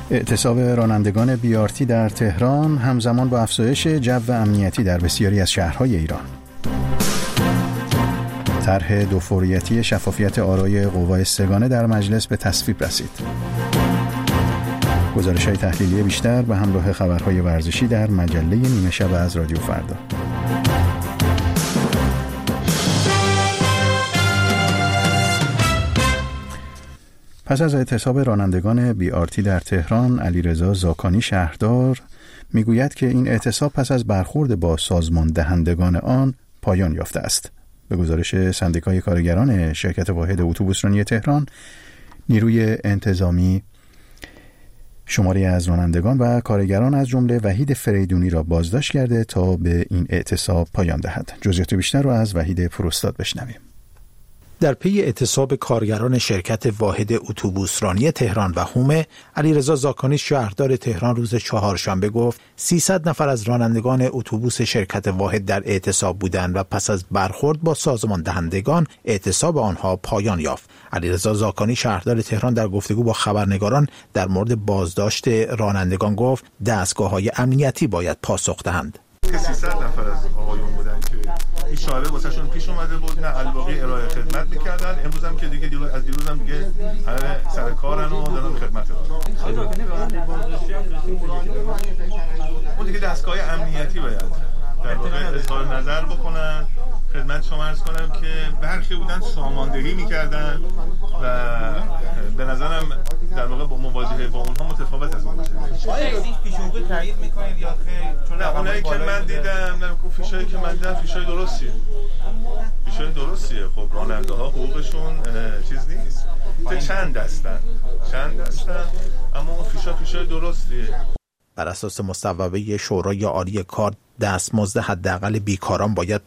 اعتصاب رانندگان BRT در تهران همزمان با افزایش جو امنیتی در بسیاری از شهرهای ایران. طرح دوفوریتی شفافیت آرای قوای سه‌گانه در مجلس به تصویب رسید. گزارش‌های تحلیلی بیشتر به همراه خبرهای ورزشی در مجله نیمه شب از رادیو فردا. پس از اعتصاب رانندگان BRT در تهران، علیرضا زاکانی شهردار میگوید که این اعتصاب پس از برخورد با سازمان دهندگان آن پایان یافته است. به گزارش سندیکای کارگران شرکت واحد اتوبوسرانی تهران، نیروی انتظامی شماری از رانندگان و کارگران از جمله وحید فریدونی را بازداشت کرده تا به این اعتصاب پایان دهد. جزئیات بیشتر را از وحید پروستاد بشنویم. در پی اعتصاب کارگران شرکت واحد اتوبوسرانی تهران و هومه، علیرضا زاکانی شهردار تهران روز چهارشنبه گفت 300 نفر از رانندگان اتوبوس شرکت واحد در اعتصاب بودند و پس از برخورد با سازمان دهندگان اعتصاب آنها پایان یافت. علیرضا زاکانی شهردار تهران در گفتگو با خبرنگاران در مورد بازداشت رانندگان گفت دستگاه‌های امنیتی باید پاسخ دهند. 300 نفر از آقایون بودن که اشاره واسهشون پیش اومده بود، نه الباقی ارائه خدمت میکردن. امروز هم که دیگه از دیروز هم دیگه همه سر کارن و دارن خدمت دارن. اون دیگه دستگاه امنیتی باید در واقع اظهار نظر بکنن. خدمت شما عرض کنم که برخی بودن ساماندهی میکردن و به نظرم در واقع با مواجهه با اونها متفاوت از اون باشه. آیا فیشوقی تایید میکنید یا خیر؟ چون نه اونایی که من دیدم، نه فیشایی که من دیدم فیشای درستیه. فیشای درستیه. خب راننده ها حقوقشون چیز نیست. چند دستن اما اون فیشای درستیه. بر اساس مصوبه شورای عالی کار، دستمزد حداقل بیکاران باید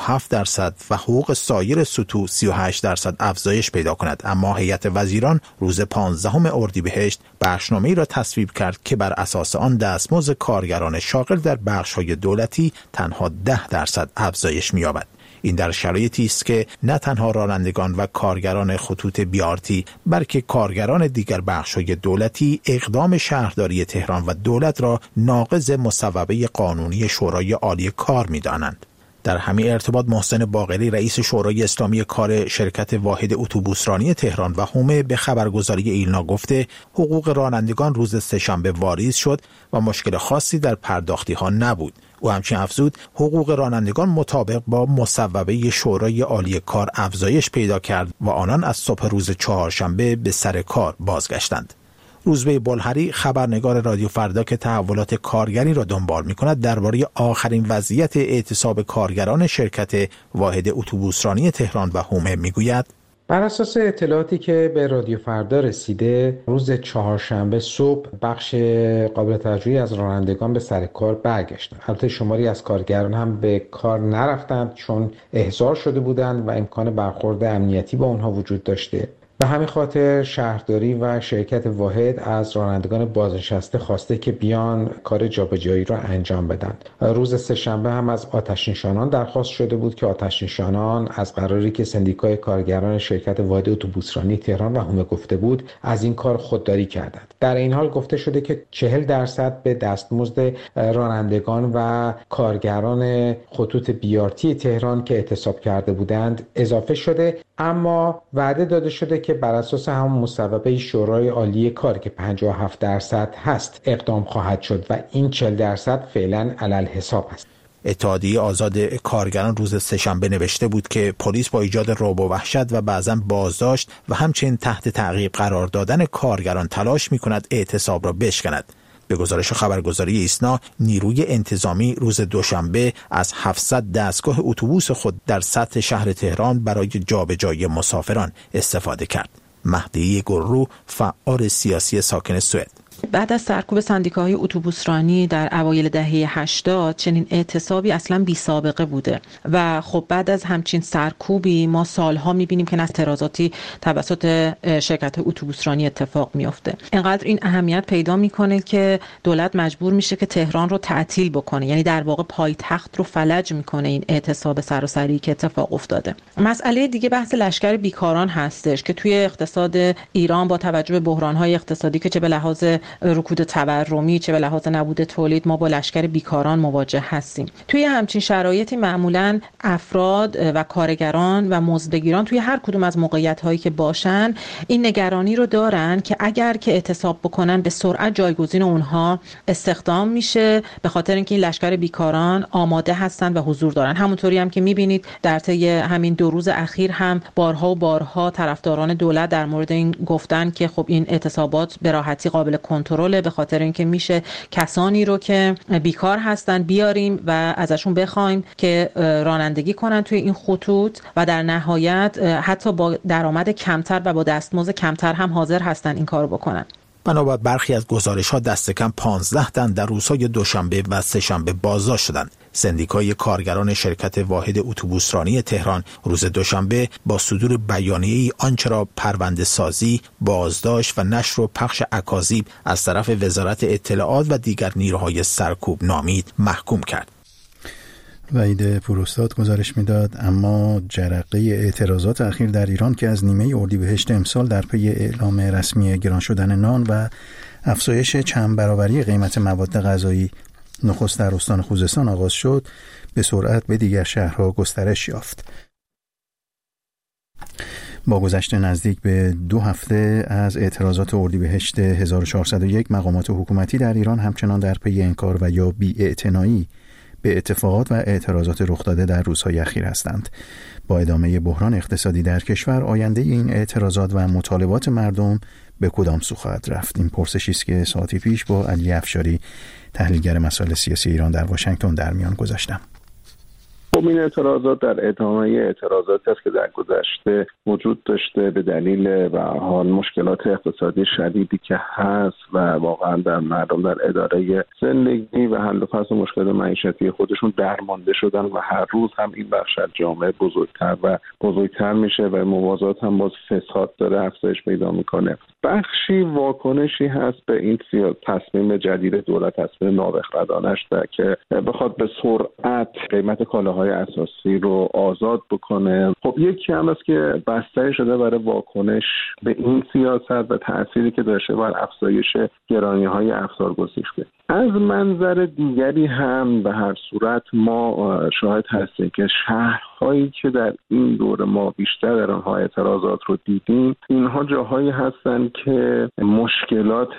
57% و حقوق سایر سطوح 38% افزایش پیدا کند. اما هیئت وزیران روز 15 اردیبهشت بخشنامه‌ای را تصویب کرد که بر اساس آن دستمزد کارگران شاغل در بخش‌های دولتی تنها 10% افزایش می‌یابد. این در شرایطی است که نه تنها رانندگان و کارگران خطوط BRT بلکه کارگران دیگر بخش‌های دولتی اقدام شهرداری تهران و دولت را ناقض مصوبه قانونی شورای عالی کار می‌دانند. در همین ارتباط محسن باقری رئیس شورای اسلامی کار شرکت واحد اتوبوسرانی تهران و هومه به خبرگزاری ایلنا گفته حقوق رانندگان روز سه‌شنبه واریز شد و مشکل خاصی در پرداختی‌ها نبود. او همچنین افزود حقوق رانندگان مطابق با مصوبه شورای عالی کار افزایش پیدا کرد و آنان از صبح روز چهارشنبه به سر کار بازگشتند. روزبه بلهری خبرنگار رادیو فردا که تحولات کارگری را دنبال می‌کند درباره آخرین وضعیت اعتصاب کارگران شرکت واحد اتوبوسرانی تهران و هومه میگوید بر اساس اطلاعاتی که به رادیو فردا رسیده، روز چهارشنبه صبح بخش قابل توجهی از رانندگان به سر کار برگشتند. البته شماری از کارگران هم به کار نرفتند چون احضار شده بودند و امکان برخورد امنیتی با اونها وجود داشته. به همین خاطر شهرداری و شرکت واحد از رانندگان بازنشسته خواسته که بیان کار جابجایی را انجام بدن. روز سه‌شنبه هم از آتش‌نشانان درخواست شده بود که آتش‌نشانان از قراری که سندیکای کارگران شرکت واحد اتوبوسرانی تهران و هومه گفته بود از این کار خودداری کردند. در این حال گفته شده که 40% به دستمزد رانندگان و کارگران خطوط BRT تهران که اعتصاب کرده بودند اضافه شده، اما وعده داده شده که بر اساس همون مصوبه شورای عالی کار که 57% هست اقدام خواهد شد و این 40% فعلا علل حساب است. اتحادیه آزاد کارگران روز سه‌شنبه نوشته بود که پلیس با ایجاد رعب و وحشت و بعضاً بازداشت و همچنین تحت تعقیب قرار دادن کارگران تلاش می‌کند اعتصاب را بشکند. به گزارش خبرگزاری ایسنا، نیروی انتظامی روز دوشنبه از 700 دستگاه اتوبوس خود در سطح شهر تهران برای جابجایی مسافران استفاده کرد. مهدی گررو، فعال سیاسی ساکن سوئد: بعد از سرکوب سندیکاهای اتوبوسرانی در اوایل دهه 80 چنین اعتصابی اصلا بی سابقه بوده و خب بعد از همچین سرکوبی ما سالها می‌بینیم که اعتراضاتی توسط شرکت اتوبوسرانی اتفاق میفته. اینقدر این اهمیت پیدا میکنه که دولت مجبور میشه که تهران رو تعطیل بکنه، یعنی در واقع پایتخت رو فلج میکنه این اعتصاب سراسری که اتفاق افتاده. مسئله دیگه بحث لشکر بیکاران هستش که توی اقتصاد ایران با توجه به بحران‌های اقتصادی که چه به لحاظ رکود تورمی، چه به لحاظ نبود تولید، ما با لشکر بیکاران مواجه هستیم. توی همچین شرایطی معمولاً افراد و کارگران و مزدگیران توی هر کدوم از موقعیت‌هایی که باشن این نگرانی رو دارن که اگر که اعتصاب بکنن به سرعت جایگزین اونها استخدام میشه، به خاطر اینکه این لشکر بیکاران آماده هستن و حضور دارن. همونطوری هم که میبینید در طی همین 2 روز اخیر هم بارها و بارها طرفداران دولت در مورد این گفتن که خب این اعتصابات به راحتی قابل کنترله، به خاطر اینکه میشه کسانی رو که بیکار هستن بیاریم و ازشون بخوایم که رانندگی کنن توی این خطوط و در نهایت حتی با درآمد کمتر و با دستمزد کمتر هم حاضر هستن این کارو بکنن. بنابر برخی از گزارش‌ها دست کم 15 تن در روزهای دوشنبه و سه‌شنبه بازداشت شدند. سندیکای کارگران شرکت واحد اتوبوسرانی تهران روز دوشنبه با صدور بیانیه‌ای آنچه را پرونده سازی، بازداشت و نشر و پخش اکاذیب از طرف وزارت اطلاعات و دیگر نیروهای سرکوب نامید محکوم کرد. وحید پوراستاد گزارش میداد. اما جرقه اعتراضات اخیر در ایران که از نیمه اردیبهشت امسال در پی اعلام رسمی گران شدن نان و افزایش چند برابری قیمت مواد غذایی نخست در استان خوزستان آغاز شد، به سرعت به دیگر شهرها گسترش یافت. با گذشت نزدیک به 2 هفته از اعتراضات اردیبهشت 1401 مقامات حکومتی در ایران همچنان در پی انکار و یا بی‌اعتنایی به اتفاقات و اعتراضات رخ داده در روزهای اخیر هستند. با ادامه بحران اقتصادی در کشور، آینده این اعتراضات و مطالبات مردم به کدام سو خواهد رفت؟ این پرسشی است که ساعتی پیش با علی افشاری، تحلیلگر مسائل سیاسی ایران در واشنگتن در میان گذاشتم. این اعتراضات در ادامه اعتراضاتی است که در گذشته وجود داشته به دلیل به هر حال مشکلات اقتصادی شدیدی که هست و واقعا در مردم در اداره زندگی و حل و فصل مشکلات معیشتی خودشون درمانده شدن و هر روز هم این بخش از جامعه بزرگتر و بزرگتر میشه و موازات هم باز فساد داره افزایش پیدا میکنه. بخشی واکنشی هست به این تصمیم جدید دولت، تصمیم نابخردانش که بخواد به سرعت قیمت کالاهای اساسی رو آزاد بکنه. خب یکی هم است که بستری شده برای واکنش به این سیاست و تأثیری که داشته بر افزایش گرانی‌های افزارگسیخته. از منظر دیگری هم به هر صورت ما شاهد هستیم که شهرهایی که در این دوره ما بیشتر در آنها اعتراضات رو دیدیم، اینها جاهایی هستند که مشکلات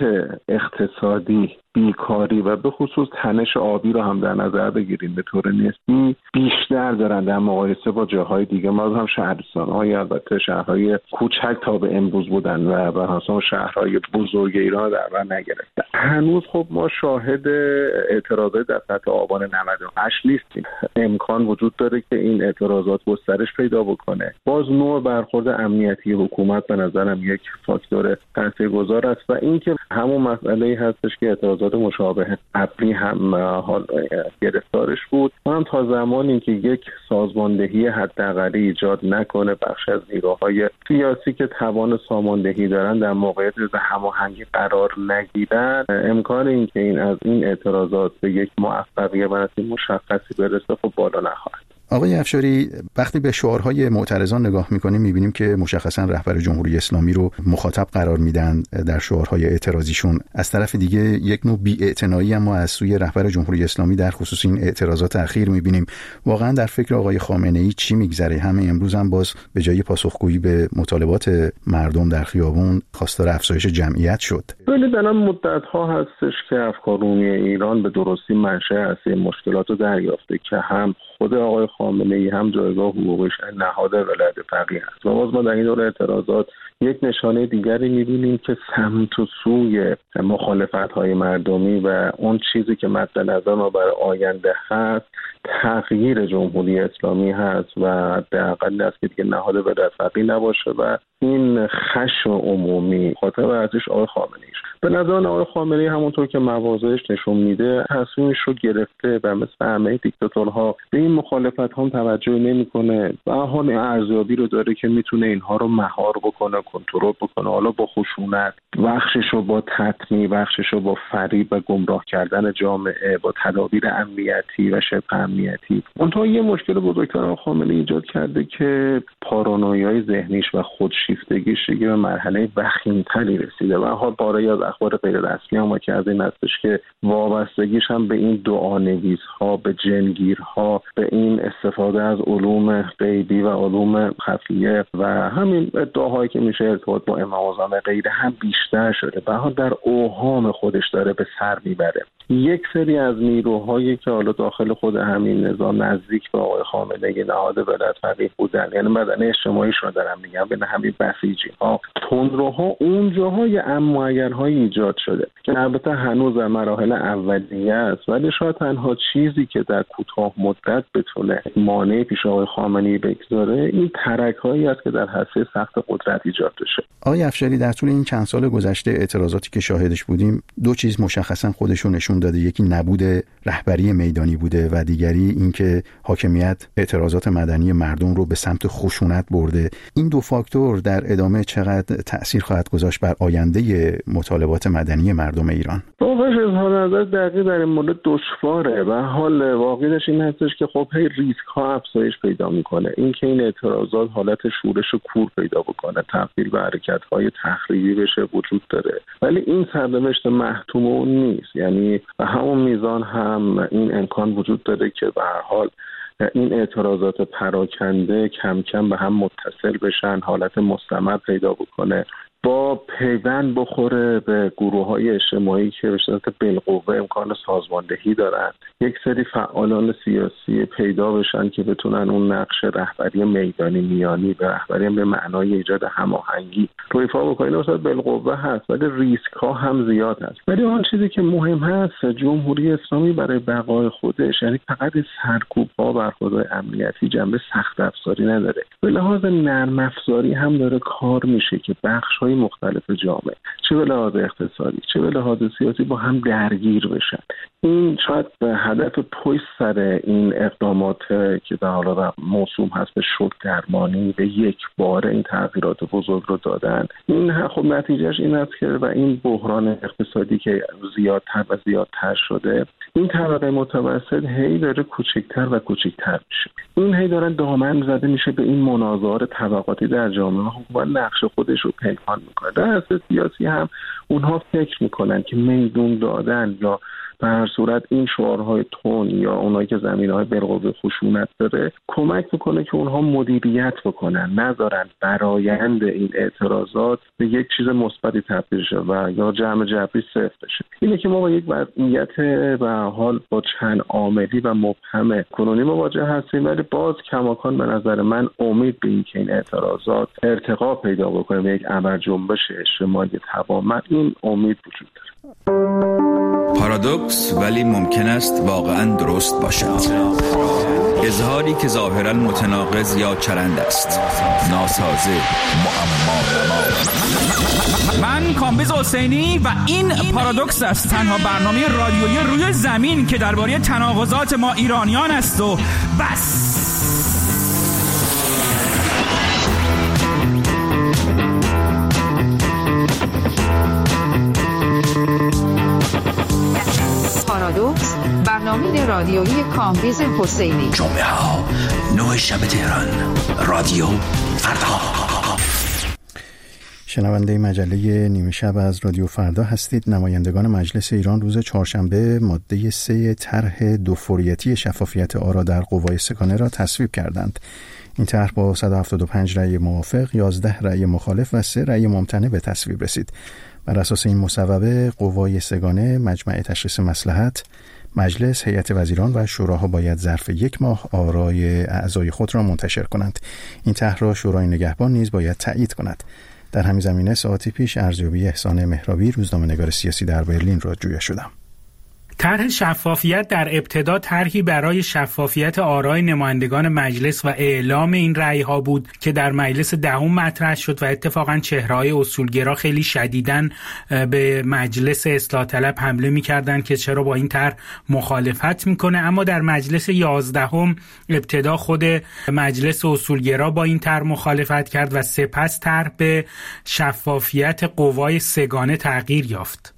اقتصادی، بیکاری و به خصوص تنش آبی رو هم در نظر بگیریم به طور نسبی بیشتر دارن در مقایسه با جاهای دیگه. ما هم شهرستان‌های البته شهرهای کوچک تا به امروز بودن و به حساب شهرهای بزرگ ایران در بر نگرفته. هنوز خب ما شاهد اعتراضات در سطح آبان 98 نیستیم. امکان وجود داره که این اعتراضات گسترش پیدا بکنه. باز نوع برخورد امنیتی حکومت به نظرم یک فاکتور تاثیرگذار است و اینکه همون مسئله‌ای هستش که اعتراضات مشابه قبلی هم حال گرفتارش بود، هم تا زمانی که یک سازماندهی حداقلی ایجاد نکنه بخش از نیروهای سیاسی که توان ساماندهی دارن در موقعیت هماهنگی قرار نگیرن، امکان اینکه این اعتراضات به یک موفقیت و نتیجه مشخصی برسه خب بالا نخواهد. آقای افشاری، وقتی به شعارهای معترضان نگاه میکنیم میبینیم که مشخصا رهبر جمهوری اسلامی رو مخاطب قرار میدن در شعارهای اعتراضیشون. از طرف دیگه یک نوع بی‌اعتنایی اما از سوی رهبر جمهوری اسلامی در خصوص این اعتراضات اخیر میبینیم. واقعا در فکر آقای خامنه‌ای چی میگذره؟ همه امروز هم باز به جای پاسخگویی به مطالبات مردم در خیابون خواستار افزایش جمعیت شد. ولی در این مدت‌ها هستش که افکار عمومی ایران به درستی منشأ اصلی مشکلات رو دریافته که هم خود آقای خامنه‌ای هم جایگاه حقوقیش نهاد ولایت فقیه است. و باز ما در این دوره اعتراضات یک نشانه دیگری می‌بینیم که سمت و سوی مخالفت‌های مردمی و اون چیزی که مد نظر ما برای آینده هست تغییر جمهوری اسلامی هست و حداقل است که دیگه نهاد ولایت فقیه نباشه و این خشم عمومی خاطر ورزش آقای خامنه‌ای. به نظر آقای خامنه‌ای همونطور که مواضعش نشون میده تصمیمش رو گرفته و مثل همه دیکتاتورها به این مخالفت هم توجه نمیکنه و حال ارزیابی رو داره که میتونه اینها رو مهار بکنه، کنترل بکنه، حالا با خشونت، بخشش رو با تطمیع، بخشش رو با فریب و گمراه کردن جامعه، با تدابیر امنیتی و شبه امنیتی. اونطور یه مشکل بزرگتر آقای خامنه‌ای ایجاد کرده که پارانویای ذهنیش و خودشیفتگیش به مرحله وخیم‌تری رسیده و حال باره از اخبار غیر رسمی هم که از این هستش که وابستگیش هم به این دعانویس‌ها، به جنگیرها، به این استفاده از علوم غیبی و علوم خفیه و همین ادعاهایی که میشه ارتباط با امام اعظم غیره هم بیشتر شده. به حال در اوهام خودش داره به سر میبره. یک سری از نیروهایی که حالا داخل خود همین نظام نزدیک به آقای خامنه‌ای نهاد ولایت فقیه بودن، یعنی بدنه اجتماعیش رو دارم میگم، بین همین بسیجی‌ها، تندروها، اونجاهای اما اگرهایی ایجاد شده که البته هنوز در مراحل اولیه است، ولی شاید تنها چیزی که در کوتاه مدت بتونه مانع پیش آقای خامنه‌ای بگذاره این ترک‌هایی است که در حسه سخت قدرت ایجاد بشه. آقای افشاری، در طول این چند سال گذشته اعتراضاتی که شاهدش بودیم دو چیز مشخصا خودشون نشون داده. یکی نبود رهبری میدانی بوده و دیگری اینکه حاکمیت اعتراضات مدنی مردم رو به سمت خشونت برده. این دو فاکتور در ادامه چقدر تأثیر خواهد گذاشت بر آینده مطالبات مدنی مردم ایران؟ واقعاً اظهار نظر دقیق در این مورد دشواره و حال واقعیش این هستش که خب هی ریسک ها افزایش پیدا میکنه. اینکه این اعتراضات حالت شورش و کور پیدا بکنه، تبدیل به حرکت های تخریبی بشه وجود داره، ولی این سرنوشت محتوم اون نیست. یعنی به همون میزان هم این امکان وجود داره که به هر حال این اعتراضات پراکنده کم کم به هم متصل بشن، حالت مستمر پیدا بکنه، با پیوند بخوره به گروه‌های اجتماعی که به صورت بالقوه امکان سازماندهی دارن، یک سری فعالان سیاسی پیدا بشن که بتونن اون نقش رهبری میدانی میانی به رهبری به معنای ایجاد هماهنگی رو ایفا بکنن. اصلا بالقوه هست ولی ریسک ها هم زیاد هست. ولی آن چیزی که مهم هست، جمهوری اسلامی برای بقای خودش یعنی فقط سرکوب ها برخوردهای امنیتی جنبه سخت افزاری نداره، به لحاظ نرم افزاری هم داره کار میشه که بخش‌های مختلف جامعه چه به لحاظ اقتصادی چه به لحاظ سیاسی با هم درگیر بشن. این شاید به هدف پشت سر این اقدامات که در حال موسوم هست به شوک درمانی به یک بار این تغییرات بزرگ رو دادن. این خب نتیجهش این است که و این بحران اقتصادی که زیادتر و زیادتر شده، این طبقه متوسط هی داره کوچکتر و کوچکتر میشه. این هی دارن دامن زده میشه به این منازعات طبقاتی در جامعه. خب نقش خودش رو پنهان میکنه. در حساب سیاسی هم اونها فکر میکنن که میدون دادن یا به هر صورت این شعارهای تون یا اونایی که زمینه‌های بالقوه خشونت داره کمک میکنه که اونها مدیریت بکنن، نذارن برآیند این اعتراضات به یک چیز مثبتی تبدیل شه و یا جمع جبری صفر بشه. اینه که ما با یک وضعیت به حال با چند عاملی و مبهم کنونی مواجه هستیم، ولی باز کماکان به نظر من امید به این که این اعتراضات ارتقا پیدا بکنه به یک ابر جنبش اجتماعی توامن، این امید وجود داره. پارادوکس ولی ممکن است واقعا درست باشد. اظهاری که ظاهرا متناقض یا چرند است، ناسازه، معما. من کامبیز حسینی و این پارادوکس است، تنها برنامه رادیویی روی زمین که درباره تناقضات ما ایرانیان است و بس. پارادوکس، برنامه رادیویی کامبیز حسینی. جمعه ها 9 شب تهران، رادیو فردا. شنونده مجله نیمه شب از رادیو فردا هستید. نمایندگان مجلس ایران روز چهارشنبه ماده 3 طرح دوفوریتی شفافیت آرا در قوای سگانه را تصویب کردند. این طرح با 175 رأی موافق، 11 رأی مخالف و 3 رأی ممتنع به تصویب رسید. بر اساس این مصوبه قوای سگانه، مجمع تشخیص مصلحت، مجلس، هیئت وزیران و شوراها باید ظرف 1 ماه آرای اعضای خود را منتشر کنند. این طرح را شورای نگهبان نیز باید تایید کند. در همین زمینه ساعتی پیش ارزیابی احسان مهرابی، روزنامه‌نگار سیاسی در برلین را جویا شدم. طرح شفافیت در ابتدا طرحی برای شفافیت آرای نمایندگان مجلس و اعلام این رأی‌ها بود که در مجلس دهم مطرح شد و اتفاقاً چهره‌های اصولگرا خیلی شدیداً به مجلس اصلاح طلب حمله می‌کردند که چرا با این طرح مخالفت می‌کنه. اما در مجلس 11 ابتدا خود مجلس اصولگرا با این طرح مخالفت کرد و سپس طرح به شفافیت قوای سگانه تغییر یافت.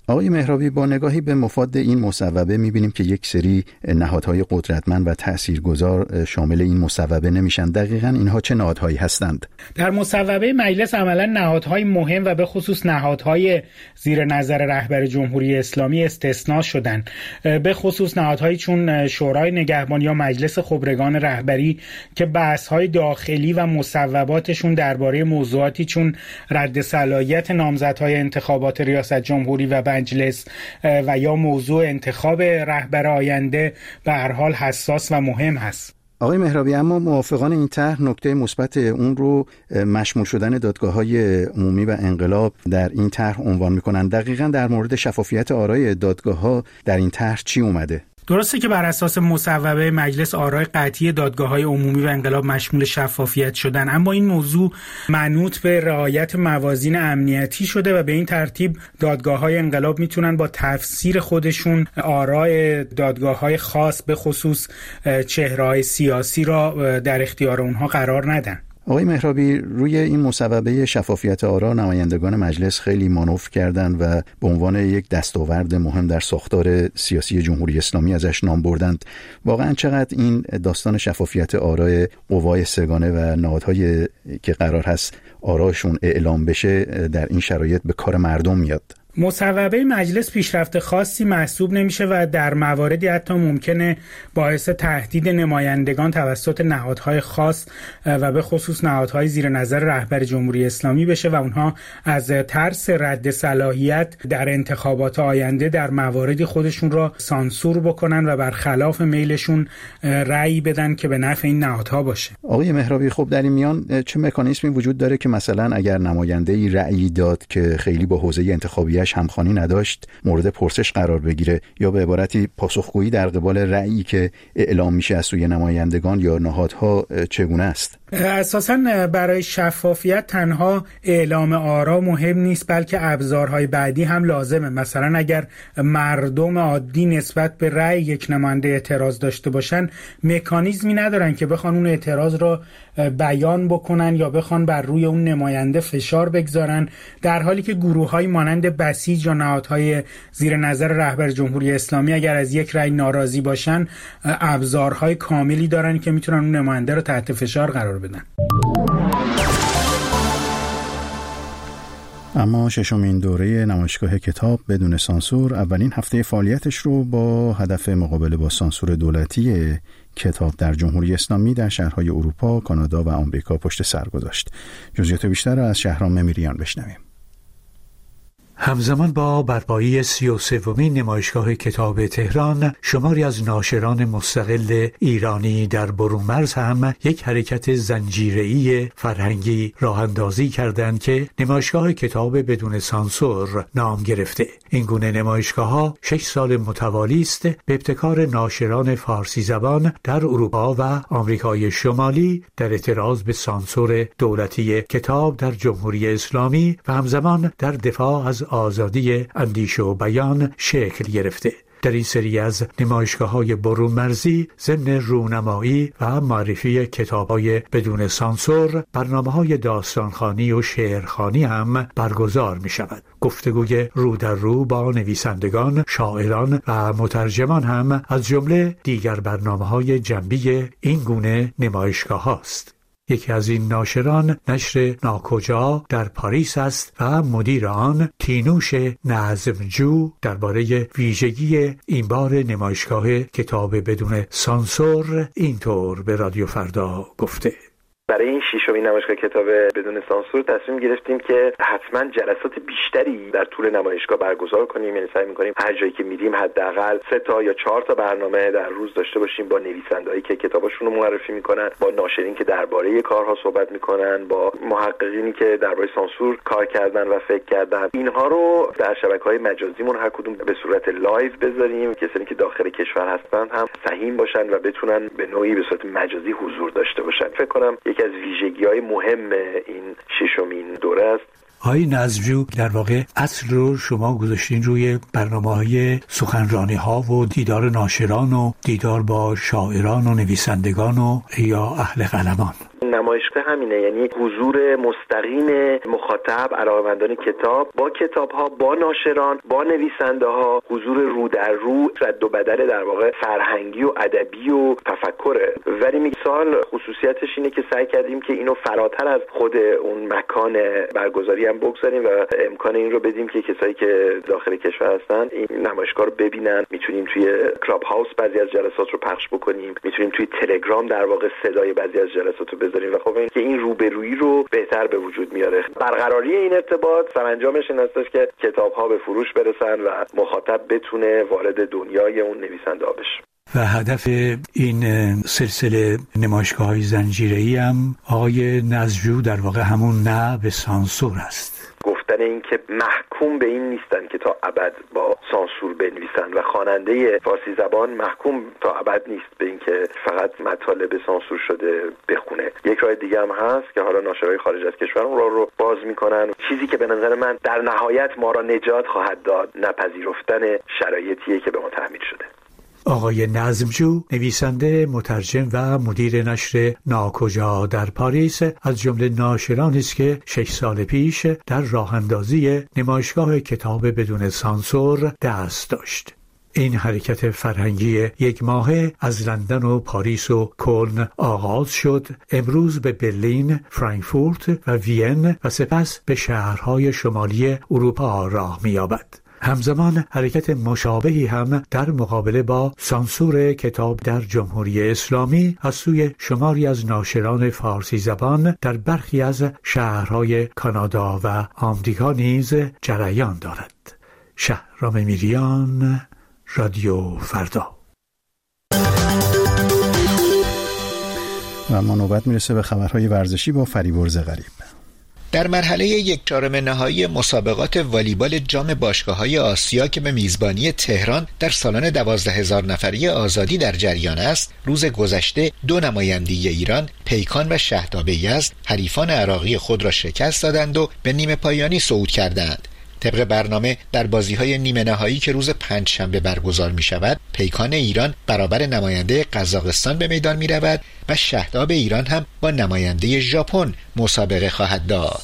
آقای مهرابی، با نگاهی به مفاد این مصوبه می‌بینیم که یک سری نهادهای قدرتمند و تاثیرگذار شامل این مصوبه نمیشن. دقیقاً اینها چه نهادهایی هستند؟ در مصوبه مجلس عملاً نهادهای مهم و به خصوص نهادهای زیر نظر رهبر جمهوری اسلامی استثناء شدند. به خصوص نهادهایی چون شورای نگهبان یا مجلس خبرگان رهبری که بحث‌های داخلی و مصوباتشون درباره موضوعاتی چون رد صلاحیت نامزدهای انتخابات ریاست جمهوری و مجلس و یا موضوع انتخاب رهبر آینده به هر حال حساس و مهم هست. آقای مهرابی، اما موافقان این طرح نکته مثبت اون رو مشمول شدن دادگاه‌های عمومی و انقلاب در این طرح عنوان می‌کنند. دقیقاً در مورد شفافیت آرای دادگاه‌ها در این طرح چی اومده؟ درسته که بر اساس مصوبه مجلس آرای قطعی دادگاه‌های عمومی و انقلاب مشمول شفافیت شدن، اما این موضوع منوط به رعایت موازین امنیتی شده و به این ترتیب دادگاه‌های انقلاب میتونن با تفسیر خودشون آرای دادگاه‌های خاص به خصوص چهره‌های سیاسی را در اختیار اونها قرار ندن. آقای مهرابی، روی این مصوبه شفافیت آرا نمایندگان مجلس خیلی مانور کردند و به عنوان یک دستاورد مهم در ساختار سیاسی جمهوری اسلامی ازش نام بردند. واقعا چقدر این داستان شفافیت آرای قوای سگانه و نهادهایی که قرار هست آراشون اعلام بشه در این شرایط به کار مردم میاد؟ مصوبه مجلس پیشرفت خاصی محسوب نمیشه و در مواردی حتی ممکنه باعث تهدید نمایندگان توسط نهادهای خاص و به خصوص نهادهای زیر نظر رهبر جمهوری اسلامی بشه و اونها از ترس رد صلاحیت در انتخابات آینده در مواردی خودشون را سانسور بکنن و برخلاف میلشون رأی بدن که به نفع این نهادها باشه. آقای مهرابی، خب در این میان چه مکانیزمی وجود داره که مثلا اگر نماینده‌ای رأی داد که خیلی با حوزه انتخابی همخوانی نداشت مورد پرسش قرار بگیره، یا به عبارتی پاسخگویی در قبال رأیی که اعلام میشه از سوی نمایندگان یا نهادها چگونه است؟ اساساً برای شفافیت تنها اعلام آرا مهم نیست، بلکه ابزارهای بعدی هم لازمه. مثلا اگر مردم عادی نسبت به رأی یک نماینده اعتراض داشته باشن، مکانیزمی ندارن که بخوان اون اعتراض را بیان بکنن یا بخوان بر روی اون نماینده فشار بگذارن، در حالی که گروه‌های مانند بسیج یا نهادهای زیر نظر رهبر جمهوری اسلامی اگر از یک رأی ناراضی باشن، ابزارهای کاملی دارن که میتونن اون نماینده رو تحت فشار قرار بدن. اما ششمین دوره نمایشگاه کتاب بدون سانسور اولین هفته فعالیتش رو با هدف مقابله با سانسور دولتی کتاب در جمهوری اسلامی در شهرهای اروپا، کانادا و آمریکا پشت سر گذاشت. جزئیات بیشتر را از شهرام ممیریان بشنویم. همزمان با برپایی 33مین نمایشگاه کتاب تهران، شماری از ناشران مستقل ایرانی در برون مرز هم یک حرکت زنجیره‌ای فرهنگی راه اندازی کردند که نمایشگاه کتاب بدون سانسور نام گرفته. این گونه نمایشگاه‌ها 6 سال متوالی است به ابتکار ناشران فارسی زبان در اروپا و آمریکای شمالی در اعتراض به سانسور دولتی کتاب در جمهوری اسلامی و همزمان در دفاع از آزادی اندیشه و بیان شکل گرفته. در این سری از نمایشگاه‌های برون مرزی ضمن رونمایی و معرفی کتاب‌های بدون سانسور، برنامه‌های داستانخوانی و شعرخوانی هم برگزار می‌شود. گفتگوی رو در رو با نویسندگان، شاعران و مترجمان هم از جمله دیگر برنامه‌های جنبی این گونه نمایشگاه‌هاست. یکی از این ناشران نشر ناکجا در پاریس است و مدیر آن تینوش نظمجو درباره ویژگی این بار نمایشگاه کتاب بدون سانسور اینطور به رادیو فردا گفته: برای این ششمین نمایشگاه کتاب بدون سانسور تصمیم گرفتیم که حتما جلسات بیشتری در طول نمایشگاه برگزار کنیم. یعنی سعی می‌کنیم هر جایی که میریم حداقل 3 تا یا 4 تا برنامه در روز داشته باشیم با نویسندهایی که کتاباشون رو معرفی میکنن، با ناشرین که درباره کارها صحبت میکنن، با محققینی که درباره سانسور کار کردن و فکر کردن. اینها رو در شبکه‌های مجازیمون هر کدوم به صورت لایو بذاریم، کسانی که داخل کشور هستن هم سهیم باشن و بتونن به نوعی به صورت مجازی حضور داشته باشن. فکر کنم یکی از ویژگی‌های مهم این ششمین دوره است. آقای نظمجو، در واقع اصل رو شما گذاشتین روی برنامه‌های سخنرانی‌ها و دیدار ناشران و دیدار با شاعران و نویسندگان و یا اهل قلمان. نمایشگاه همینه، یعنی حضور مستقیم مخاطب، علاقه‌مندان کتاب با کتاب‌ها، با ناشران، با نویسنده‌ها، حضور رو در رو، رد و بدل در واقع فرهنگی و ادبی و تفکره. ولی مثال خصوصیتش اینه که سعی کردیم که اینو فراتر از خود اون مکان برگزاری هم بگذاریم و امکان این رو بدیم که کسایی که داخل کشور هستن این نمایشگاه رو ببینن. میتونیم توی کلاب هاوس بعضی از جلسات رو پخش بکنیم، میتونیم توی تلگرام در واقع صدای بعضی از جلسات رو بذاریم و خب این که این روبرویی رو بهتر به وجود میاره. برقراری این ارتباط سرانجامش این هستش که کتاب‌ها به فروش برسن و مخاطب بتونه وارد دنیای اون نویسنده بشه. و هدف این سلسله نمایشگاه‌های زنجیره‌ای هم آقای نظمجو در واقع همون نه به سانسور است. گفتن این که محکوم به این نیستن که تا ابد با سانسور بنویسن و خواننده فارسی زبان محکوم تا ابد نیست به این که فقط مطالب سانسور شده بخونه. یک راه دیگه هم هست که حالا ناشرای خارج از کشور اون رو باز میکنن. چیزی که به نظر من در نهایت ما را نجات خواهد داد نپذیرفتن شرایطیه که به ما تحمیل شده. آقای نظمجو، نویسنده، مترجم و مدیر نشر ناکجا در پاریس، از جمله ناشرانی است که 6 سال پیش در راه اندازی نمایشگاه کتاب بدون سانسور دست داشت. این حرکت فرهنگی یک ماهه از لندن و پاریس و کلن آغاز شد. امروز به برلین، فرانکفورت و وین و سپس به شهرهای شمالی اروپا راه می‌یابد. همزمان حرکت مشابهی هم در مقابله با سانسور کتاب در جمهوری اسلامی از سوی شماری از ناشران فارسی زبان در برخی از شهرهای کانادا و آمریکا نیز جریان دارد. شهرام میریان، رادیو فردا. و ما نوبت میرسه به خبرهای ورزشی با فریبرز غریب. در مرحله 1/4 نهایی مسابقات والیبال جام باشگاه‌های آسیا که به میزبانی تهران در سالن 12,000 نفری آزادی در جریان است، روز گذشته 2 نماینده ایران، پیکان و شهداب یزد، حریفان عراقی خود را شکست دادند و به نیمه پایانی صعود کردند. طبق برنامه در بازی‌های نیمه نهایی که روز پنجشنبه برگزار می‌شود، پیکان ایران برابر نماینده قزاقستان به میدان می‌رود و شهداب ایران هم با نماینده ژاپن مسابقه خواهد داد.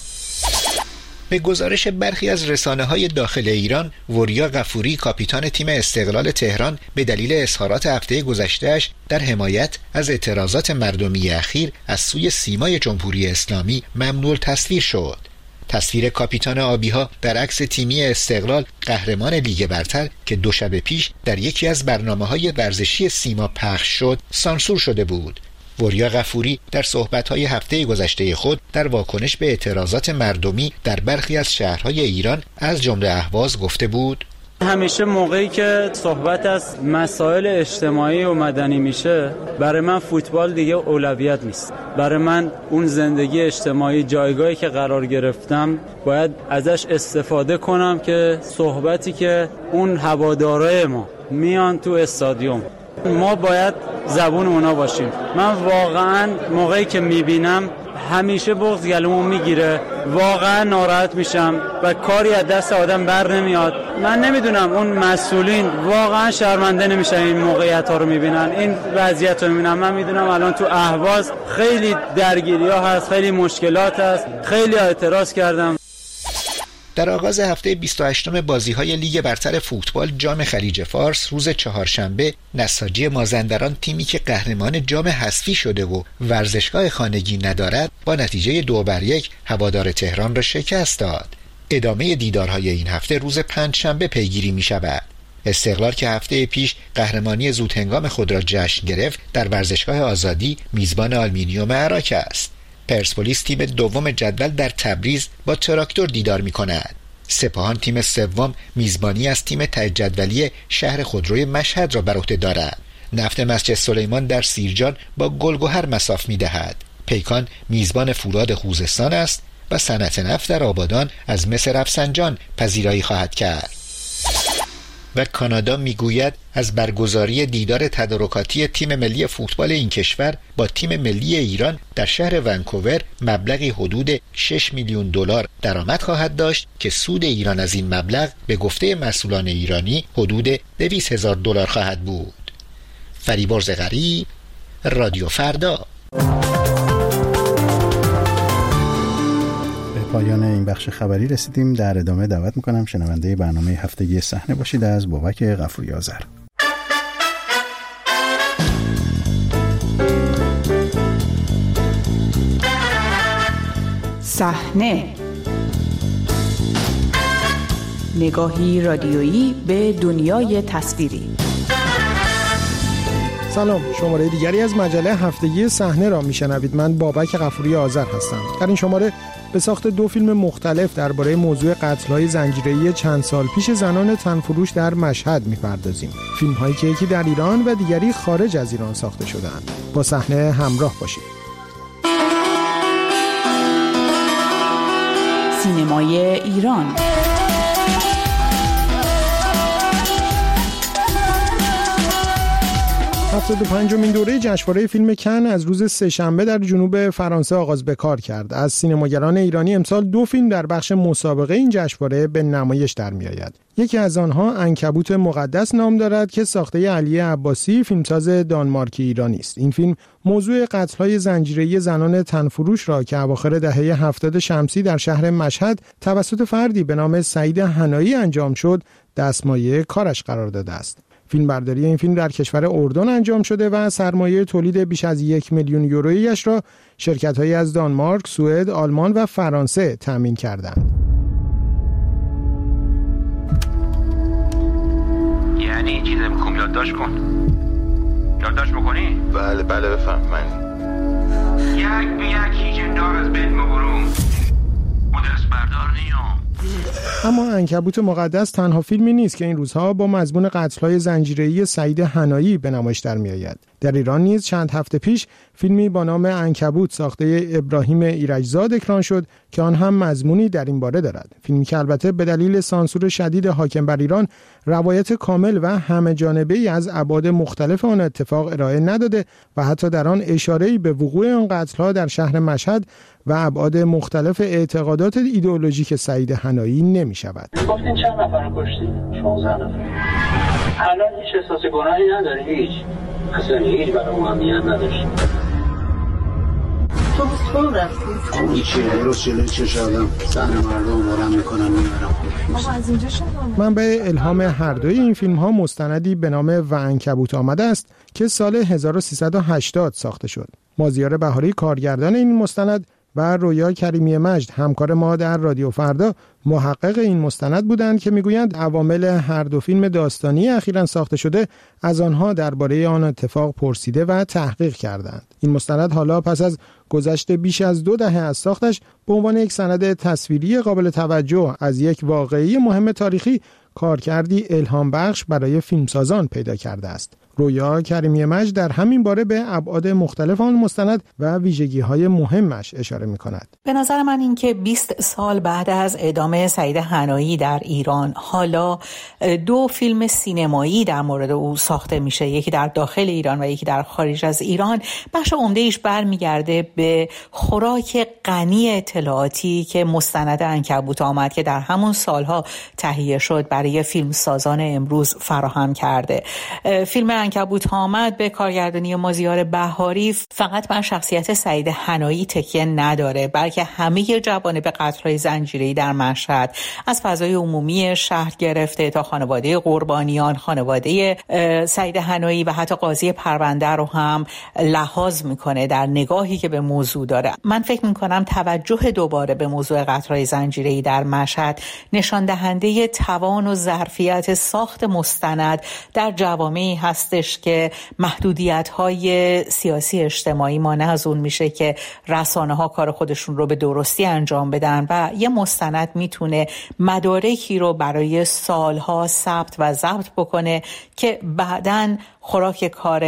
به گزارش برخی از رسانه‌های داخل ایران، وریا غفوری کاپیتان تیم استقلال تهران به دلیل اظهارات هفته گذشته‌اش در حمایت از اعتراضات مردمی اخیر از سوی سیمای جمهوری اسلامی ممنوع تصویر شد. تصویر کاپیتان آبی‌ها در عکس تیمی استقلال قهرمان لیگ برتر که 2 شب پیش در یکی از برنامه‌های ورزشی سیما پخش شد سانسور شده بود. وریا غفوری در صحبت‌های هفته گذشته خود در واکنش به اعتراضات مردمی در برخی از شهرهای ایران از جمله اهواز گفته بود: همیشه موقعی که صحبت از مسائل اجتماعی و مدنی میشه، برای من فوتبال دیگه اولویت نیست. برای من اون زندگی اجتماعی، جایگاهی که قرار گرفتم، باید ازش استفاده کنم که صحبتی که اون هوادارای ما میان تو استادیوم، ما باید زبون اونا باشیم. من واقعا موقعی که میبینم همیشه بغض گلومو میگیره، واقعا ناراحت میشم و کاری از دست آدم بر نمیاد. من نمیدونم اون مسئولین واقعا شرمنده نمیشن این موقعیت ها رو میبینن، این وضعیت رو میبینن. من میدونم الان تو اهواز خیلی درگیری ها هست، خیلی مشکلات هست، خیلی اعتراض کردم. در آغاز هفته 28م بازی‌های لیگ برتر فوتبال جام خلیج فارس روز چهارشنبه، نساجی مازندران، تیمی که قهرمان جام حذفی شده و ورزشگاه خانگی ندارد، با نتیجه 2-1 هوادار تهران را شکست داد. ادامه دیدارهای این هفته روز پنجشنبه پیگیری می‌شود. استقلال که هفته پیش قهرمانی زودهنگام خود را جشن گرفت، در ورزشگاه آزادی میزبان آلومینیوم عراق است. پرسپولیس تیم دوم جدول در تبریز با تراکتور دیدار می کند. سپاهان تیم سوم میزبانی از تیم ته جدولی شهر خودروی مشهد را بر عهده دارد. نفت مسجد سلیمان در سیرجان با گلگهر مصاف می دهد. پیکان میزبان فولاد خوزستان است و صنعت نفت در آبادان از مس رفسنجان پذیرایی خواهد کرد. و کانادا میگوید از برگزاری دیدار تدارکاتی تیم ملی فوتبال این کشور با تیم ملی ایران در شهر ونکوور مبلغی حدود 6 میلیون دلار درآمد خواهد داشت که سود ایران از این مبلغ به گفته مسئولان ایرانی حدود 200,000 دلار خواهد بود. فریبرز غریب، رادیو فردا. پایان این بخش خبری رسیدیم. در ادامه دعوت میکنم شنونده برنامه هفتگی صحنه باشید از بابک غفوری آذر. صحنه، نگاهی رادیویی به دنیای تصویری. سلام، شماره دیگری از مجله هفتگی صحنه را میشنوید. من بابک غفوری آذر هستم. در این شماره به ساخت 2 فیلم مختلف درباره موضوع قتل‌های زنجیره‌ای چند سال پیش زنان تنفروش در مشهد می‌پردازیم. فیلم‌هایی که یکی در ایران و دیگری خارج از ایران ساخته شده‌اند. با صحنه همراه باشید. سینمای ایران. پنجمین دوره جشنواره فیلم کن از روز سه‌شنبه در جنوب فرانسه آغاز به کار کرد. از سینماگران ایرانی امسال 2 فیلم در بخش مسابقه این جشنواره به نمایش در می‌آید. یکی از آنها عنکبوت مقدس نام دارد که ساخته علی عباسی، فیلمساز دانمارکی ایرانی است. این فیلم موضوع قتل‌های زنجیره‌ای زنان تنفروش را که اواخر دهه 70 شمسی در شهر مشهد توسط فردی به نام سعید حنایی انجام شد، دستمایه کارش قرار داده است. فیلمبرداری این فیلم در کشور اردن انجام شده و سرمایه تولید بیش از 1 میلیون یورویی‌اش را شرکت‌هایی از دانمارک، سوئد، آلمان و فرانسه تامین کردند. یعنی این چیزه میخوام یادداشت کن. یادداشت بکنی؟ بله بفهم. من یک به یک هیچ اندار از بین مبروم مدرس بردار نیام. اما عنکبوت مقدس تنها فیلمی نیست که این روزها با مضمون قتل‌های زنجیره‌ای سعید حنایی به نمایش در می‌آید. در ایران نیز چند هفته پیش فیلمی با نام عنکبوت ساخته ابراهیم ایرجزاد اکران شد که آن هم مضمونی در این باره دارد. فیلمی که البته به دلیل سانسور شدید حاکم بر ایران روایت کامل و همه جانبه‌ای از ابعاد مختلف آن اتفاق ارائه نداده و حتی در آن اشاره‌ای به وقوع آن قتل‌ها در شهر مشهد و ابعاد مختلف اعتقادات ایدئولوژیک سعید حنایی نمی‌شود. گفتین چند نفر کشتید؟ 16 نفر. الان هیچ احساس گناهی نداری؟ هیچ. اصلا هیچ برای امنیت نداشت. تو بسخون رفتی؟ هیچی درست جلوی چشادم زن مردم بارم میکنن میبرم. آقا از اینجا شد؟ منبع الهام هر دوی این فیلم ها مستندی به نام و عنکبوت آمده است که سال 1380 ساخته شد. مازیار بهاری کارگردان این مستند و رویا کریمی مجد همکار ما در رادیو فردا محقق این مستند بودند که میگویند عوامل هر دو فیلم داستانی اخیراً ساخته شده از آنها درباره آن اتفاق پرسیده و تحقیق کردند. این مستند حالا پس از گذشت بیش از 2 دهه از ساختش به عنوان یک سند تصویری قابل توجه از یک واقعه مهم تاریخی کارکردی الهام بخش برای فیلمسازان پیدا کرده است. رویا کریمی مجد در همین باره به ابعاد مختلف آن مستند و ویژگی‌های مهمش اشاره می‌کند. به نظر من این که 20 سال بعد از اعدام سعید حنایی در ایران حالا 2 فیلم سینمایی در مورد او ساخته میشه، یکی در داخل ایران و یکی در خارج از ایران، بخش عمده ایش برمیگرده به خوراک غنی اطلاعاتی که مستند عنکبوت آمد که در همون سالها تهیه شد برای فیلمسازان امروز فراهم کرده. فیلم عنکبوت آمد به کارگردانی مازیار بهاری فقط بر شخصیت سعید حنایی تکیه نداره، بلکه همه جوانب قتل‌های زنجیره‌ای در مشهد از فضای عمومی شهر گرفته تا خانواده قربانیان، خانواده سعید حنایی و حتی قاضی پرونده رو هم لحاظ میکنه در نگاهی که به موضوع داره. من فکر میکنم توجه دوباره به موضوع قتل‌های زنجیره‌ای در مشهد نشان دهنده توان و ظرفیت ساخت مستند در جوامعی هستش که محدودیت‌های سیاسی اجتماعی مانع از اون میشه که رسانه‌ها کار خودشون رو به درستی انجام بدن و یه مستند میتونه مدارکی رو برای سالها ثبت و ضبط بکنه که بعداً خوراک کار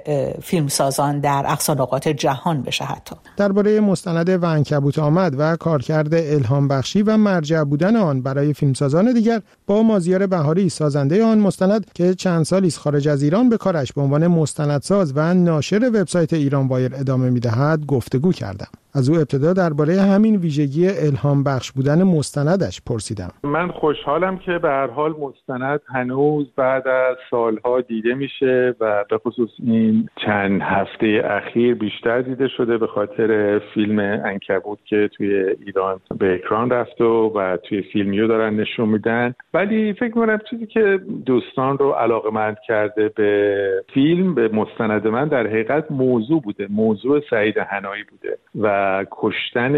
فیلمسازان در اقصا نقاط جهان بشه. حتی درباره مستند و عنکبوت آمد و کارکرد الهام بخشی و مرجع بودن آن برای فیلمسازان دیگر با مازیار بهاری سازنده آن مستند که چند سالی است خارج از ایران به کارش به عنوان مستندساز و ناشر وبسایت ایران وایر ادامه می‌دهد گفتگو کردم. از او ابتدا درباره همین ویژگی الهام بخش بودن مستندش پرسیدم. من خوشحالم که به هر حال مستند هنوز بعد از سالها دیده میشه و به خصوص این چند هفته اخیر بیشتر دیده شده به خاطر فیلم عنکبوت که توی ایران به اکران رفت و توی فیلمیو دارن نشون میدن. ولی فکر می‌کنم چیزی که دوستان رو علاقه‌مند کرده به فیلم، به مستند من، در حقیقت موضوع بوده، موضوع سعید حنایی بوده و کشتن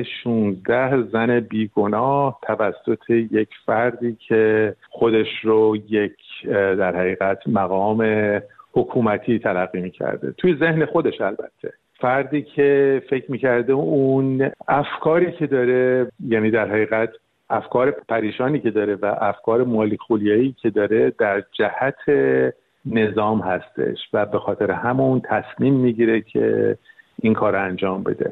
16 زن بیگناه توسط یک فردی که خودش رو یک در حقیقت مقام حکومتی تلقی می‌کرده، توی ذهن خودش البته. فردی که فکر می‌کرده اون افکاری که داره، یعنی در حقیقت افکار پریشانی که داره و افکار مالیخولیایی که داره در جهت نظام هستش و به خاطر همون تصمیم میگیره که این کار انجام بده.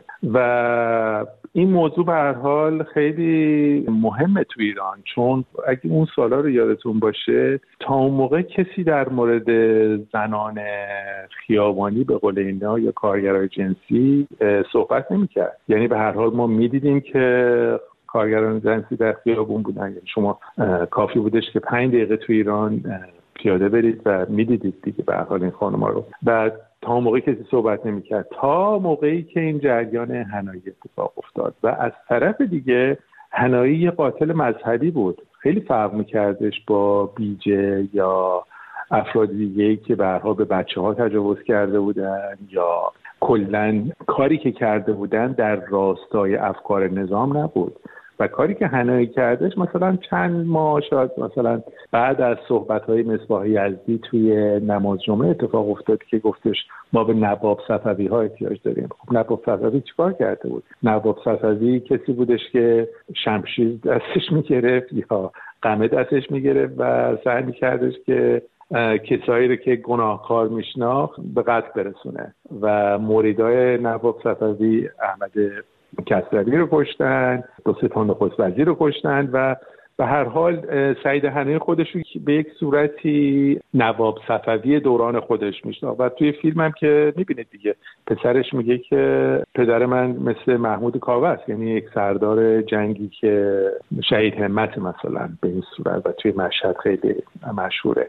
و این موضوع به هر حال خیلی مهمه تو ایران، چون اگه اون سالا رو یادتون باشه تا اون موقع کسی در مورد زنان خیابانی به قول اینا یا کارگرای جنسی صحبت نمی‌کرد. یعنی به هر حال ما می‌دیدیم که کارگران جنسی در خیابون بودن. یعنی شما کافی بودش که 5 دقیقه تو ایران پیاده برید و می‌دیدید دیگه به هر حال این خانم‌ها رو. بعد تا موقعی کسی صحبت نمی‌کرد تا موقعی که این جریان حنایی اتفاق افتاد. و از طرف دیگه حنایی یه قاتل مذهبی بود، خیلی فرق می‌کردش با بیجه یا افراد دیگه‌ای که به هر حال به بچه‌ها تجاوز کرده بودن یا کلاً کاری که کرده بودن در راستای افکار نظام نبود. و کاری که حنایی کردش مثلا چند ماه شاید مثلا بعد از صحبت‌های مصباح یزدی توی نماز جمعه اتفاق افتاد که گفتش ما به نواب صفوی‌ها احتیاج داریم. خب نواب صفوی چیکار کرده بود؟ نواب صفوی کسی بودش که شمشیر دستش می‌گرفت یا قمه دستش می‌گرفت و سعی می‌کردش که کسایی رو که گناهکار میشناخت به قتل برسونه. و موریدای نواب صفوی احمد کسروی رو کشتن، 2-3 تا نخست وزیر رو کشتن و به هر حال سعید حنایی خودش رو به یک صورتی نواب صفوی دوران خودش میشناخت. و توی فیلم هم که میبینید دیگه پسرش میگه که پدر من مثل محمود کاوه است، یعنی یک سردار جنگی که شهید همت مثلا به این صورت و توی مشهد خیلی مشهوره.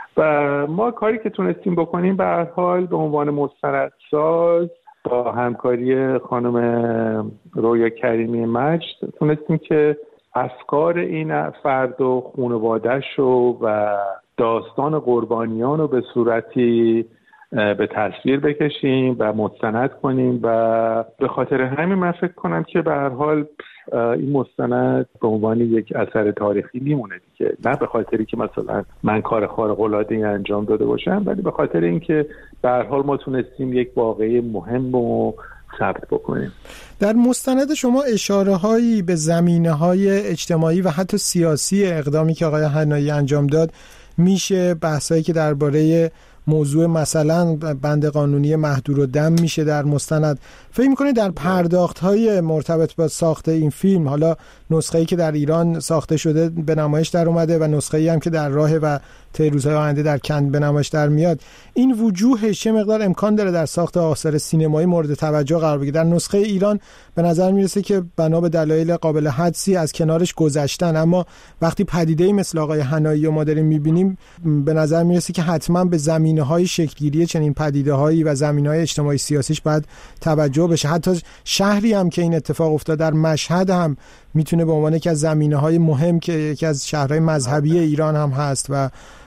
و ما کاری که تونستیم بکنیم به هر حال به عنوان مستندساز با همکاری خانم رویا کریمی مجد تونستیم که افکار این فرد و خانواده‌اش و داستان قربانیان رو به صورتی به تصویر بکشیم و مستند کنیم. و به خاطر همین من فکر کنم که به هر حال این مستند به عنوان یک اثر تاریخی میمونه دیگه، نه به خاطری که مثلا من کار خارق‌العاده‌ای انجام داده باشم، ولی به خاطر اینکه به هر حال ما تونستیم یک واقعه مهم رو ثبت بکنیم. در مستند شما اشاره‌هایی به زمینه‌های اجتماعی و حتی سیاسی اقدامی که آقای حنایی انجام داد میشه، بحثایی که درباره موضوع مثلا بند قانونی محدودالدم میشه در مستند. فکر میکنید در پرداخت‌های مرتبط با ساخت این فیلم، حالا نسخه‌ای که در ایران ساخته شده به نمایش در اومده و نسخه‌ای هم که در راه و طی روزهای آینده در کند به نمایش در میاد، این وجوهش چه مقدار امکان داره در ساخت آثار سینمایی مورد توجه قرار بگیره؟ در نسخه ایران به نظر میرسه که بنا به دلایل قابل حدسی از کنارش گذشتن، اما وقتی پدیده‌ای مثل آقای حنایی رو ما داریم می‌بینیم به نظر میرسه که حتما به زمینه‌های شکل‌گیری چنین پدیده‌هایی و زمینه‌های اجتماعی سیاسیش باید توجه بشه. حتی شهری هم که این اتفاق افتاد در مشهد هم میتونه به عنوان یکی از زمینه‌های مهم که یکی از شهرهای مذهبی ایران هم هست و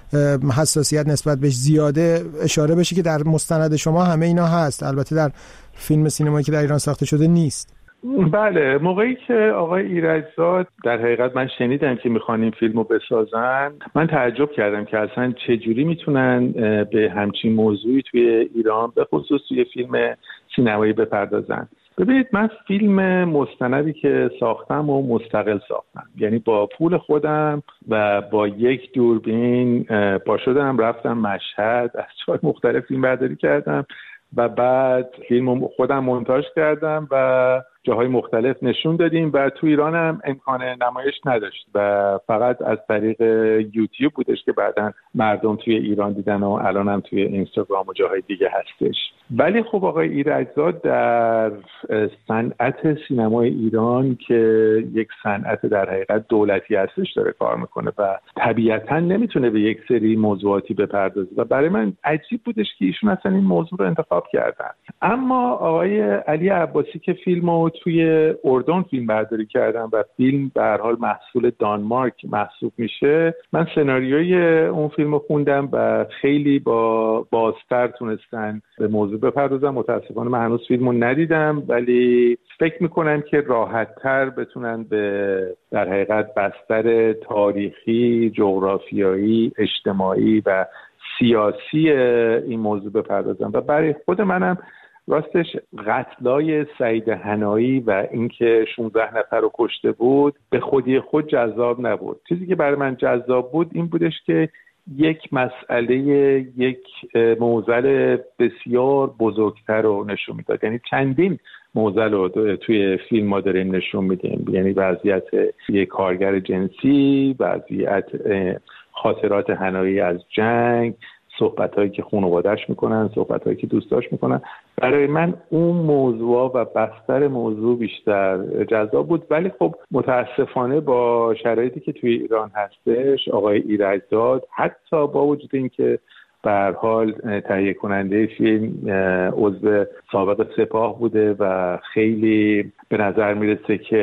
حساسیت نسبت بهش زیاده اشاره بشه که در مستند شما همه اینا هست، البته در فیلم سینمایی که در ایران ساخته شده نیست. بله، موقعی که آقای ایرجزاد در حقیقت من شنیدم که میخوان این فیلمو بسازن، من تعجب کردم که اصلا چجوری میتونن به همچین موضوعی توی ایران به خصوص توی فیلم سینمایی بپردازن. ببینید، من فیلم مستندی که ساختم و مستقل ساختم، یعنی با پول خودم و با یک دوربین پا شدم رفتم مشهد، از جای مختلف فیلم برداری کردم و بعد فیلم خودم مونتاژ کردم و جاهای مختلف نشون دادیم و تو ایران هم امکان نمایش نداشت و فقط از طریق یوتیوب بودش که بعداً مردم توی ایران دیدن و الان هم توی اینستاگرام و جاهای دیگه هستش. ولی خب آقای ایرجزاد در صنعت سینمای ایران که یک صنعت در حقیقت دولتی هستش داره کار میکنه و طبیعتاً نمیتونه به یک سری موضوعاتی بپردازه و برای من عجیب بودش که ایشون اصلا این موضوع رو انتخاب کردن. اما آقای علی عباسی که فیلمو توی اردن فیلم برداری کردن و فیلم به هر حال محصول دانمارک محسوب میشه، من سناریوی اون فیلمو خوندم و خیلی با بازتر تونستن به موضوع بپردازم. متاسفانه من هنوز فیلمو ندیدم ولی فکر میکنم که راحت‌تر بتونن به در حقیقت بستر تاریخی، جغرافیایی، اجتماعی و سیاسی این موضوع بپردازم و برای خود منم راستش قتلای سعید حنایی و اینکه 16 نفر رو کشته بود به خودی خود جذاب نبود. چیزی که برای من جذاب بود این بودش که یک مسئله، یک معضل بسیار بزرگتر رو نشون میداد. یعنی چندین معضل رو توی فیلم ما داریم نشون میدیم، یعنی وضعیت یک کارگر جنسی، وضعیت خاطرات حنایی از جنگ، صحبت‌هایی که خانواده‌اش میکنن، صحبت‌هایی که دوستاش میکنن. برای من اون موضوع و بستر موضوع بیشتر جذاب بود. ولی خب متاسفانه با شرایطی که توی ایران هستش، آقای ایرجزاد حتی با وجود اینکه به هر حال تهیه کننده فیلم عضو سابق سپاه بوده و خیلی به نظر میرسه که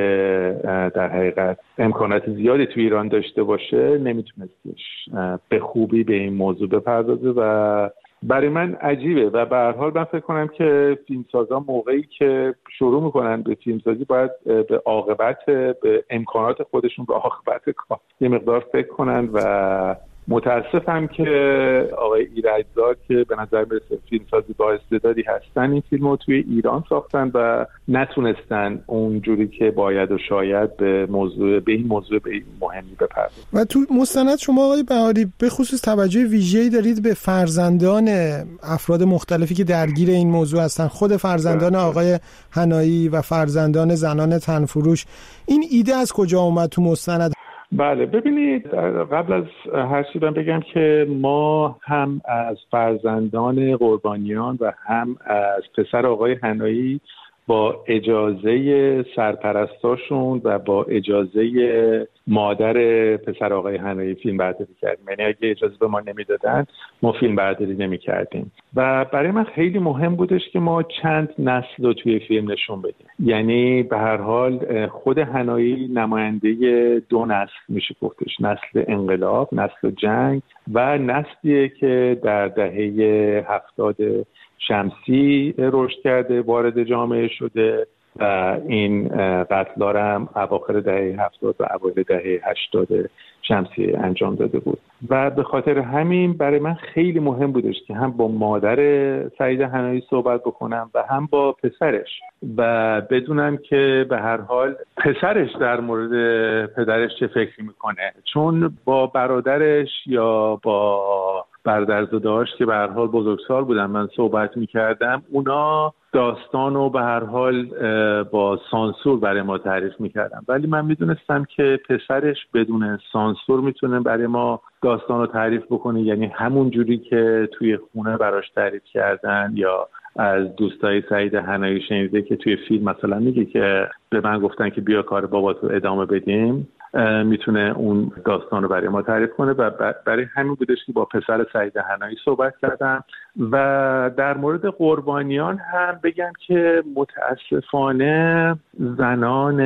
در حقیقت امکانات زیادی توی ایران داشته باشه، نمیتونستش به خوبی به این موضوع بپردازه و برای من عجیبه. و به هر حال من فکر کنم که فیلمسازان موقعی که شروع میکنن به فیلمسازی باید به عاقبت، به امکانات خودشون، به عاقبت کار یه مقدار فکر کنن و متاسفم که آقای ایرجزاد که به نظر میرسه فیلمسازی با استعدادی هستن این فیلمو توی ایران ساختن و نتونستن اونجوری که باید و شاید به این موضوع به این مهمی بپردازن. و تو مستند شما آقای بهاری به خصوص توجه ویژه‌ای دارید به فرزندان افراد مختلفی که درگیر این موضوع هستن، خود فرزندان آقای حنایی و فرزندان زنان تنفروش. این ایده از کجا اومد تو مستند؟ بله ببینید، قبل از هر چیز بگم که ما هم از فرزندان قربانیان و هم از پسر آقای حنایی با اجازه سرپرستاشون و با اجازه مادر پسر آقای حنایی فیلم برداری کردیم. یعنی اگه اجازه به ما نمیدادن ما فیلم برداری نمی‌کردیم و برای من خیلی مهم بودش که ما چند نسل رو توی فیلم نشون بدیم. یعنی به هر حال خود حنایی نماینده دو نسل میشه گفتش، نسل انقلاب، نسل جنگ و نسلیه که در دهه 70 شمسی رشد کرده، وارد جامعه شده و این قتل‌ها هم اواخر دهه 70 و اوایل دهه 80 شمسی انجام داده بود و به خاطر همین برای من خیلی مهم بودش که هم با مادر سعید حنایی صحبت بکنم و هم با پسرش و بدونم که به هر حال پسرش در مورد پدرش چه فکری میکنه، چون با برادرش یا با برادرزاده‌هاش که به هر حال بزرگسال بودن من صحبت میکردم، اونا داستان رو به هر حال با سانسور برای ما تعریف میکردن، ولی من میدونستم که پسرش بدون سانسور میتونه برای ما داستان رو تعریف بکنه، یعنی همون جوری که توی خونه براش تعریف کردن یا از دوستای سعید حنایی شنیده که توی فیلم مثلا میگه که به من گفتن که بیا کار باباتو ادامه بدیم، میتونه اون داستان رو برای ما تعریف کنه و برای همین بودش که با پسر سعید حنایی صحبت کردم. و در مورد قربانیان هم بگم که متاسفانه زنان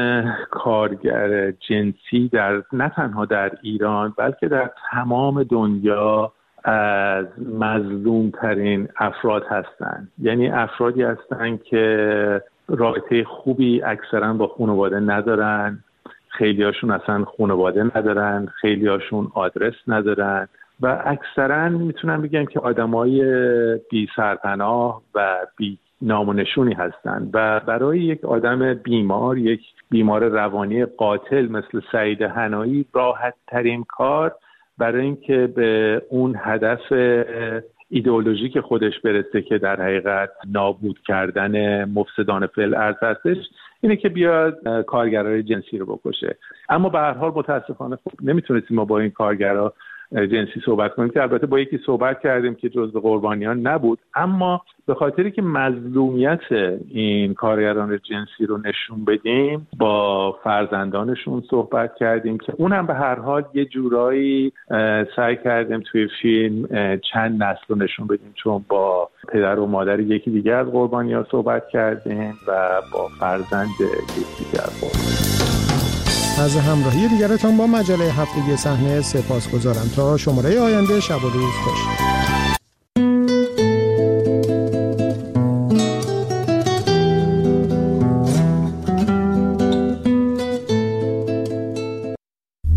کارگر جنسی نه تنها در ایران بلکه در تمام دنیا از مظلوم ترین افراد هستند. یعنی افرادی هستند که رابطه خوبی اکثرا با خانواده ندارن، خیلی هاشون اصلا خانواده ندارن، خیلی هاشون آدرس ندارن و اکثرا میتونم بگم که آدمای بی سرپناه و بی نام و نشونی هستن و برای یک آدم بیمار، یک بیمار روانی قاتل مثل سعید حنایی راحت ترین کار برای اینکه به اون هدف ایدئولوژیک خودش برسه که در حقیقت نابود کردن مفسدان فی الارض هستش، اینه که بیاد کارگرای جنسی رو بکشه. اما به هر حال متاسفانه خب نمیتونستیم ما با این کارگرا جنسی صحبت کنیم که البته با یکی صحبت کردیم که جزو قربانیان نبود، اما به خاطری که مظلومیت این کارگران جنسی رو نشون بدیم با فرزندانشون صحبت کردیم که اونم به هر حال یه جورایی سعی کردیم توی فیلم چند نسل رو نشون بدیم، چون با پدر و مادر یکی دیگر از قربانیان صحبت کردیم و با فرزند یکی دیگر از قربانیان. از همراهی دیگرتان با مجله هفتگی صحنه سپاسگزارم. تا شماره آینده شب و روز خوش.